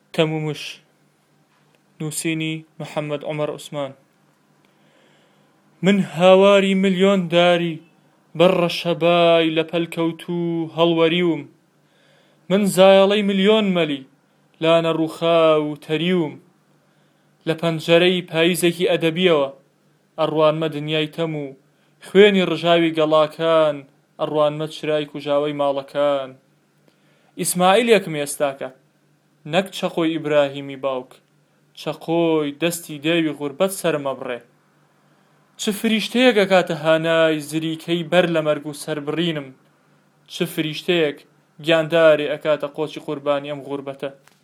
تەمومش نووسینی محەممەد عومەر عوسمان. من هاواری ملیۆن داری بەڕە شەبای لە پەلکەوتوو هەڵوەریوم، من زایەڵەی ملیۆن مەلی لانە ڕووخاو و تەریوم، لە پەنجەرەی پاییزێکی ئەدەبیەوە ئەڕوانمە دنیای تەم و خوێنی ڕژاوی گەڵاکان، ئەڕوانمە چرای کوژاوەی ماڵەکان. ئیسماعیلێکم ئێستاکە نەک چەقۆی ئیبراهیمی باوک، چەقۆی دەستی دێوی غوربەت سەرمە بڕێ. چ فریشتەیەک ئەکاتە هانای زریکەی بەر لە مەرگ و سەربڕینم، چ فریشتەیەک گیاندارێ ئەکاتە قۆچی قوربانی ئەم غوربەتە.